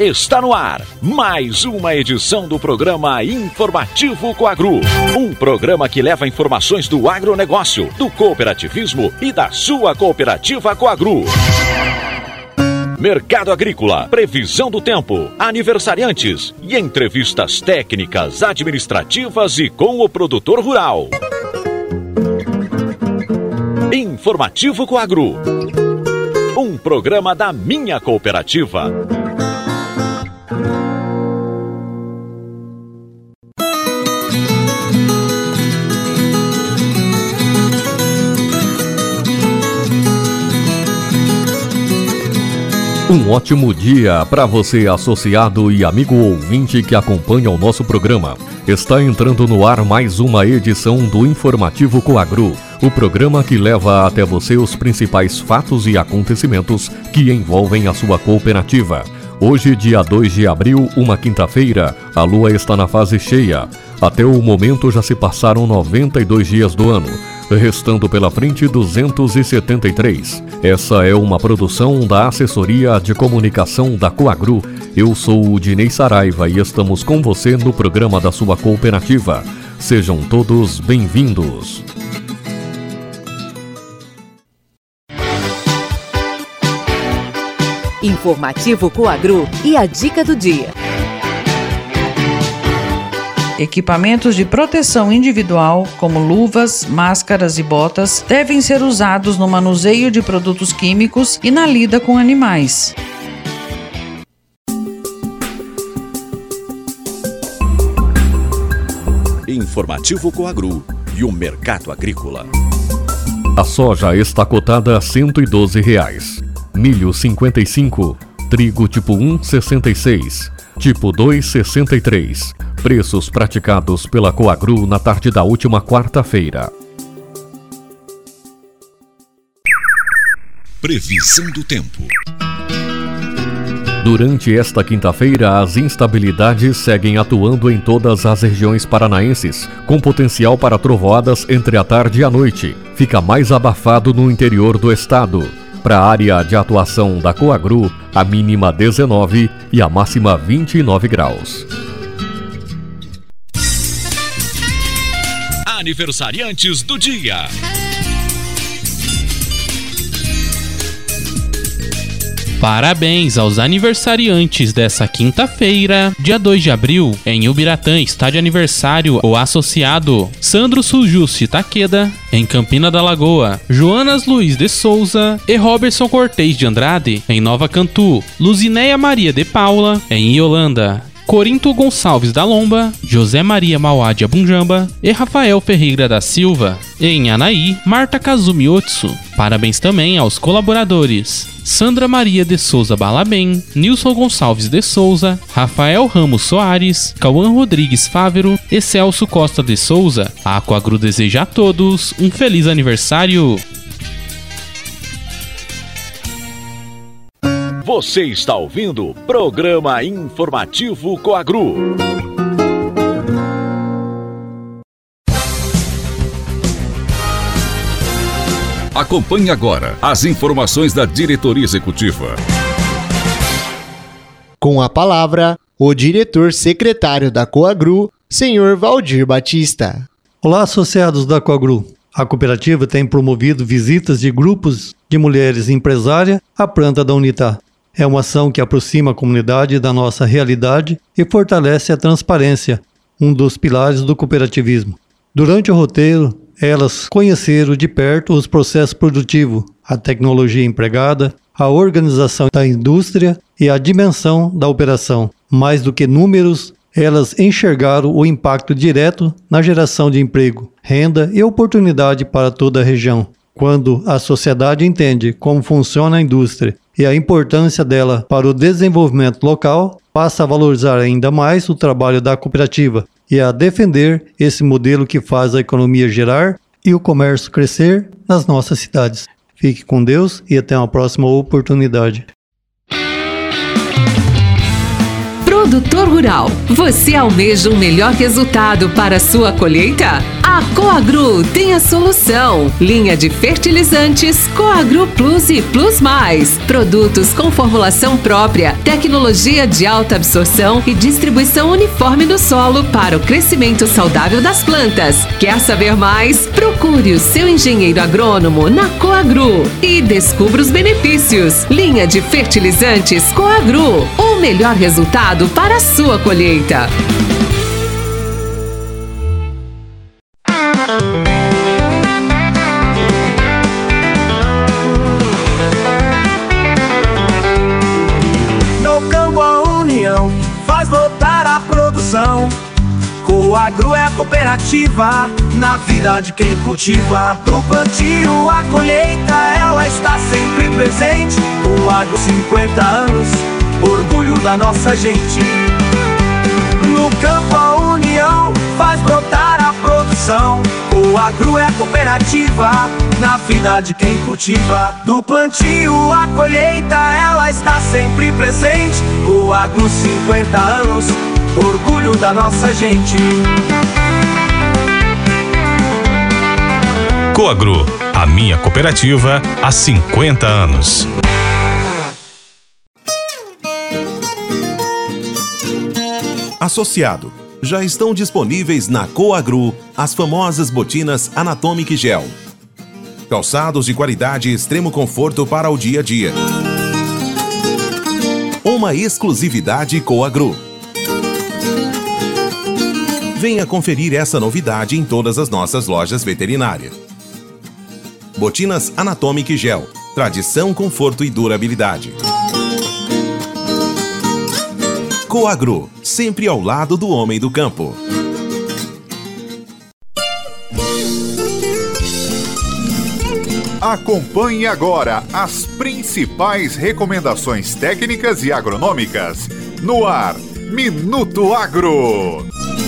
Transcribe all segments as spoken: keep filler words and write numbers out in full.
Está no ar mais uma edição do programa Informativo Coagro. Um programa que leva informações do agronegócio, do cooperativismo e da sua cooperativa Coagro. Mercado agrícola, previsão do tempo, aniversariantes e entrevistas técnicas, administrativas e com o produtor rural. Informativo Coagro. Um programa da minha cooperativa. Um ótimo dia para você, associado e amigo ouvinte que acompanha o nosso programa. Está entrando no ar mais uma edição do Informativo Coagro, o programa que leva até você os principais fatos e acontecimentos que envolvem a sua cooperativa. Hoje, dia dois de abril, uma quinta-feira, a lua está na fase cheia. Até o momento já se passaram noventa e dois dias do ano, restando pela frente duzentos e setenta e três. Essa é uma produção da Assessoria de Comunicação da Coagro. Eu sou o Dinei Saraiva e estamos com você no programa da sua cooperativa. Sejam todos bem-vindos. Informativo Coagro e a dica do dia. Equipamentos de proteção individual, como luvas, máscaras e botas, devem ser usados no manuseio de produtos químicos e na lida com animais. Informativo Coagro e o mercado agrícola. A soja está cotada a cento e doze reais. Milho cinquenta e cinco, trigo tipo um sessenta e seis, tipo dois sessenta e três. Preços praticados pela Coagro na tarde da última quarta-feira. Previsão do tempo. Durante esta quinta-feira, as instabilidades seguem atuando em todas as regiões paranaenses, com potencial para trovoadas entre a tarde e a noite. Fica mais abafado no interior do estado. Para a área de atuação da Coagro, a mínima dezenove e a máxima vinte e nove graus. Aniversariantes do dia. Parabéns aos aniversariantes dessa quinta-feira, dia dois de abril. Em Ubiratã está de aniversário o associado Sandro Sujusti Takeda. Em Campina da Lagoa, Joanas Luiz de Souza e Robertson Cortez de Andrade. Em Nova Cantu, Luzinéia Maria de Paula. Em Iolanda, Corinto Gonçalves da Lomba, José Maria Mauá de Abunjamba e Rafael Ferreira da Silva. E em Anaí, Marta Kazumi Otsu. Parabéns também aos colaboradores Sandra Maria de Souza Balabem, Nilson Gonçalves de Souza, Rafael Ramos Soares, Cauã Rodrigues Fávero e Celso Costa de Souza. A Coagro deseja a todos um feliz aniversário. Você está ouvindo o programa Informativo Coagro. Acompanhe agora as informações da diretoria executiva. Com a palavra, o diretor secretário da Coagro, senhor Valdir Batista. Olá, associados da Coagro. A cooperativa tem promovido visitas de grupos de mulheres empresárias à planta da Unitá. É uma ação que aproxima a comunidade da nossa realidade e fortalece a transparência, um dos pilares do cooperativismo. Durante o roteiro, elas conheceram de perto os processos produtivos, a tecnologia empregada, a organização da indústria e a dimensão da operação. Mais do que números, elas enxergaram o impacto direto na geração de emprego, renda e oportunidade para toda a região. Quando a sociedade entende como funciona a indústria e a importância dela para o desenvolvimento local, passa a valorizar ainda mais o trabalho da cooperativa e a defender esse modelo que faz a economia gerar e o comércio crescer nas nossas cidades. Fique com Deus e até uma próxima oportunidade. Produtor Rural, você almeja um melhor resultado para a sua colheita? A Coagru tem a solução. Linha de fertilizantes Coagru Plus e Plus Mais. Produtos com formulação própria, tecnologia de alta absorção e distribuição uniforme no solo para o crescimento saudável das plantas. Quer saber mais? Procure o seu engenheiro agrônomo na Coagru e descubra os benefícios. Linha de fertilizantes Coagru. O melhor resultado para a sua colheita. No campo a união faz voltar a produção. Coagru é a cooperativa na vida de quem cultiva. Do plantio à colheita ela está sempre presente. Coagru cinquenta anos, orgulho da nossa gente. No campo a união faz brotar a produção. Coagru é a cooperativa na vida de quem cultiva. Do plantio à colheita ela está sempre presente. Coagru cinquenta anos, orgulho da nossa gente. Coagru, a minha cooperativa há cinquenta anos. Associado, já estão disponíveis na Coagru as famosas botinas Anatomic Gel. Calçados de qualidade e extremo conforto para o dia a dia. Uma exclusividade Coagru. Venha conferir essa novidade em todas as nossas lojas veterinárias. Botinas Anatomic Gel. Tradição, conforto e durabilidade. Coagru, sempre ao lado do homem do campo. Acompanhe agora as principais recomendações técnicas e agronômicas no ar, Minuto Agro.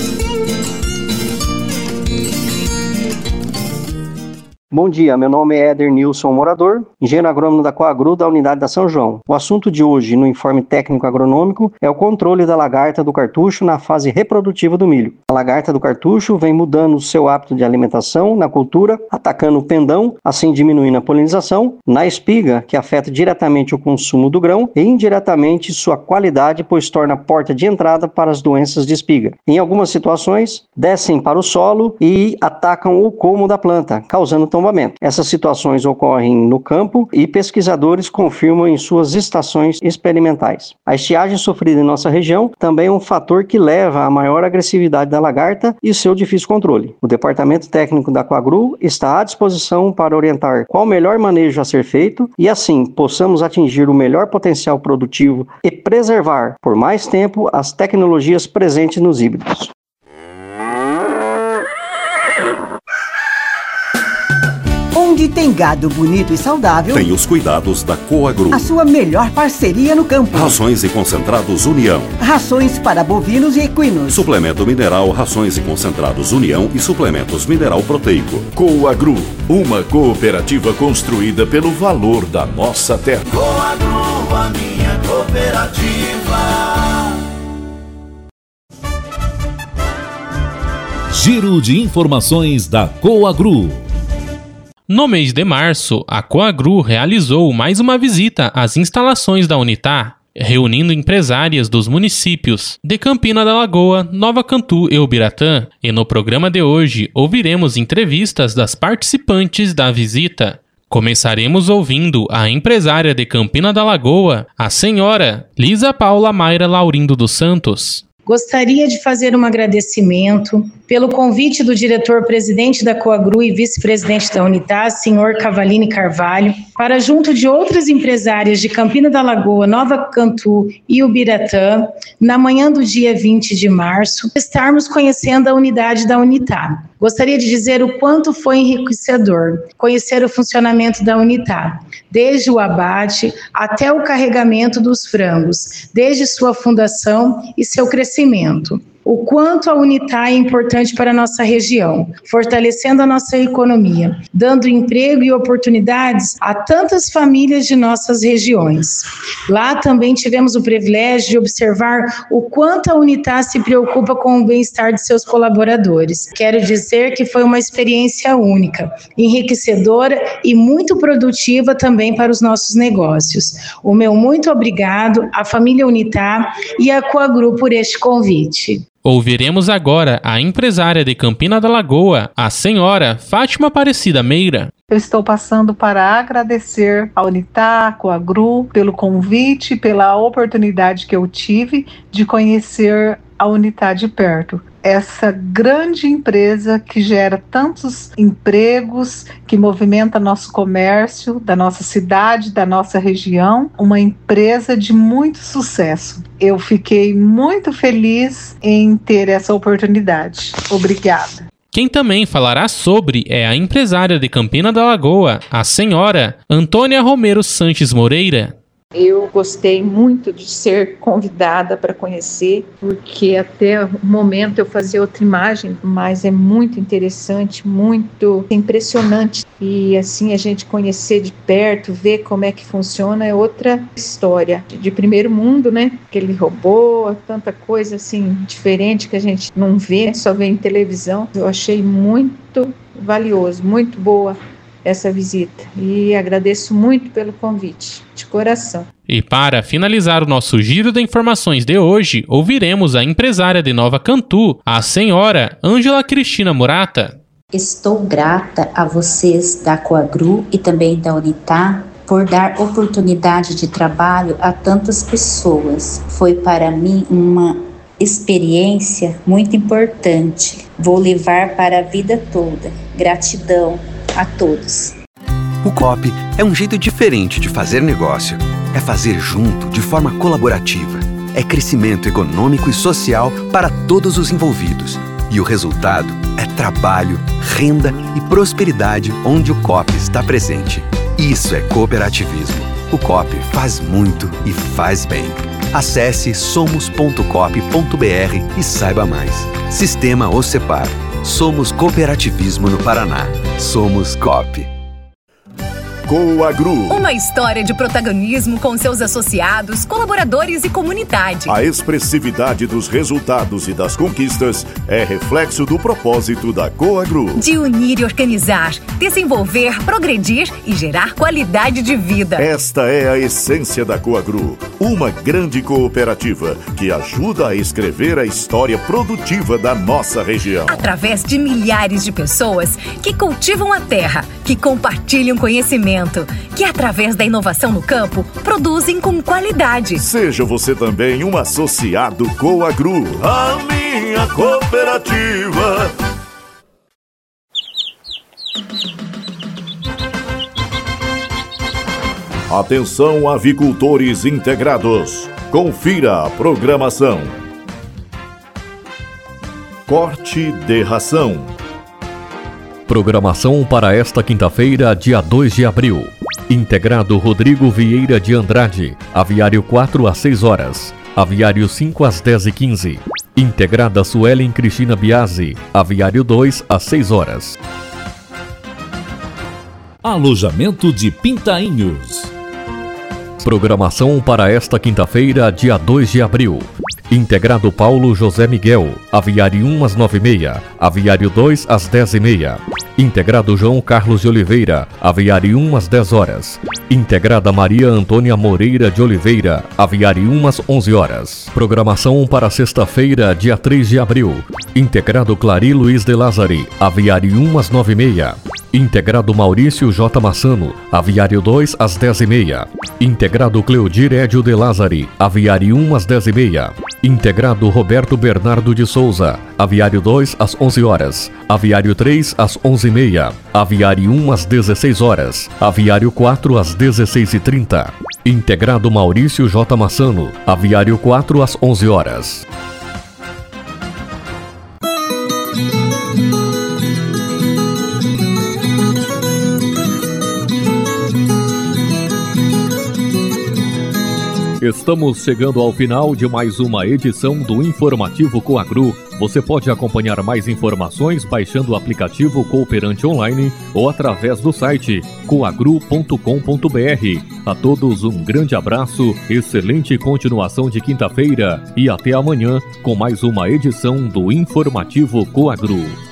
Bom dia, meu nome é Éder Nilson Morador, engenheiro agrônomo da Coagru da unidade da São João. O assunto de hoje no informe técnico agronômico é o controle da lagarta do cartucho na fase reprodutiva do milho. A lagarta do cartucho vem mudando o seu hábito de alimentação na cultura, atacando o pendão, assim diminuindo a polinização, na espiga, que afeta diretamente o consumo do grão e indiretamente sua qualidade, pois torna a porta de entrada para as doenças de espiga. Em algumas situações, descem para o solo e atacam o colmo da planta, causando tombamento. Essas situações ocorrem no campo e pesquisadores confirmam em suas estações experimentais. A estiagem sofrida em nossa região também é um fator que leva à maior agressividade da lagarta e seu difícil controle. O departamento técnico da Coagru está à disposição para orientar qual o melhor manejo a ser feito e assim possamos atingir o melhor potencial produtivo e preservar por mais tempo as tecnologias presentes nos híbridos. Onde tem gado bonito e saudável, tem os cuidados da Coagru. A sua melhor parceria no campo. Rações e concentrados União. Rações para bovinos e equinos. Suplemento mineral, rações e concentrados União e suplementos mineral proteico. Coagru, uma cooperativa construída pelo valor da nossa terra. Coagru, a minha cooperativa. Giro de informações da Coagru. No mês de março, a Coagru realizou mais uma visita às instalações da Unitar, reunindo empresárias dos municípios de Campina da Lagoa, Nova Cantu e Ubiratã. E no programa de hoje, ouviremos entrevistas das participantes da visita. Começaremos ouvindo a empresária de Campina da Lagoa, a senhora Lisa Paula Mayra Laurindo dos Santos. Gostaria de fazer um agradecimento pelo convite do diretor-presidente da Coagru e vice-presidente da Unitar, senhor Cavalini Carvalho, para, junto de outras empresárias de Campina da Lagoa, Nova Cantu e Ubiratã, na manhã do dia vinte de março, estarmos conhecendo a unidade da Unitar. Gostaria de dizer o quanto foi enriquecedor conhecer o funcionamento da Unitar, desde o abate até o carregamento dos frangos, desde sua fundação e seu crescimento. o quanto a Unitá é importante para a nossa região, fortalecendo a nossa economia, dando emprego e oportunidades a tantas famílias de nossas regiões. Lá também tivemos o privilégio de observar o quanto a Unitá se preocupa com o bem-estar de seus colaboradores. Quero dizer que foi uma experiência única, enriquecedora e muito produtiva também para os nossos negócios. O meu muito obrigado à família Unitá e à Coagru por este convite. Ouviremos agora a empresária de Campina da Lagoa, a senhora Fátima Aparecida Meira. Eu estou passando para agradecer à Unitá, à Coagru, pelo convite, pela oportunidade que eu tive de conhecer a Unitá de perto. Essa grande empresa que gera tantos empregos, que movimenta nosso comércio, da nossa cidade, da nossa região, uma empresa de muito sucesso. Eu fiquei muito feliz em ter essa oportunidade. Obrigada. Quem também falará sobre é a empresária de Campina da Lagoa, a senhora Antônia Romero Sanches Moreira. Eu gostei muito de ser convidada para conhecer, porque até o momento eu fazia outra imagem, mas é muito interessante, muito impressionante. E assim, a gente conhecer de perto, ver como é que funciona, é outra história. De primeiro mundo, né? Aquele robô, tanta coisa assim diferente que a gente não vê, só vê em televisão. Eu achei muito valioso, muito boa essa visita e agradeço muito pelo convite, de coração. E para finalizar o nosso giro de informações de hoje, ouviremos a empresária de Nova Cantu, a senhora Ângela Cristina Murata. Estou grata a vocês da Coagru e também da Unitá por dar oportunidade de trabalho a tantas pessoas. Foi para mim uma experiência muito importante. Vou levar para a vida toda. Gratidão a todos. O C O P é um jeito diferente de fazer negócio. É fazer junto, de forma colaborativa. É crescimento econômico e social para todos os envolvidos. E o resultado é trabalho, renda e prosperidade onde o C O P está presente. Isso é cooperativismo. O C O P faz muito e faz bem. Acesse somos ponto coop ponto br e saiba mais. Sistema OCEPAR. Somos cooperativismo no Paraná. Somos C O P. Coagru. Uma história de protagonismo com seus associados, colaboradores e comunidade. A expressividade dos resultados e das conquistas é reflexo do propósito da Coagru. De unir e organizar, desenvolver, progredir e gerar qualidade de vida. Esta é a essência da Coagru, uma grande cooperativa que ajuda a escrever a história produtiva da nossa região. Através de milhares de pessoas que cultivam a terra, que compartilham conhecimento, que através da inovação no campo, produzem com qualidade. Seja você também um associado Coagru, a minha cooperativa. Atenção, avicultores integrados. Confira a programação. Corte de ração. Programação para esta quinta-feira, dia dois de abril. Integrado Rodrigo Vieira de Andrade, aviário quatro às seis horas, aviário cinco às dez e quinze. Integrada Suelen Cristina Biasi, aviário dois às seis horas. Alojamento de Pintainhos. Programação para esta quinta-feira, dia dois de abril. Integrado Paulo José Miguel, aviário um às nove e meia, aviário dois às dez e meia. Integrado João Carlos de Oliveira, aviário um às dez horas. Integrada Maria Antônia Moreira de Oliveira, aviário um às onze horas. Programação para sexta-feira, dia três de abril. Integrado Clari Luiz de Lázari, aviário um às nove e meia. Integrado Maurício J. Massano, aviário dois às dez e meia. Integrado Cleodir Edio de Lázari, aviário um às dez e meia. Integrado Roberto Bernardo de Souza, aviário dois às onze horas. Aviário três às onze e meia. Aviário um às dezesseis horas. Aviário quatro às dezesseis e trinta. Integrado Maurício J. Massano, aviário quatro às onze horas. Estamos chegando ao final de mais uma edição do Informativo Coagru. Você pode acompanhar mais informações baixando o aplicativo Cooperante Online ou através do site coagru ponto com ponto br. A todos um grande abraço, excelente continuação de quinta-feira e até amanhã com mais uma edição do Informativo Coagru.